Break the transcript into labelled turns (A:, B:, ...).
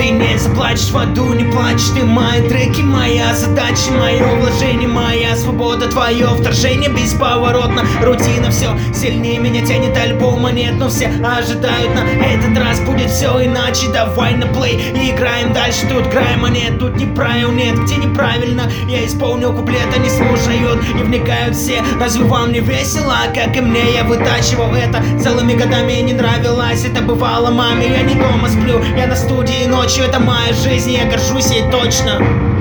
A: ты не заплачешь, в аду не плачешь. Ты мои треки, моя задача, мое вложение, моя свобода, твое вторжение бесповоротно. Рутина все сильнее меня тянет, альбома нет, но все ожидают, на этот раз будет все иначе. Давай на плей и играем дальше. Тут грайма нет, тут неправил нет. Где неправильно, я исполнил куплет, они слушают и вникают все. Разве вам не весело, как и мне? Я вытачивал это целыми годами, не нравилось это бывало маме. Я не дома сплю, я на студии ночью, это моя жизнь, я горжусь ей точно.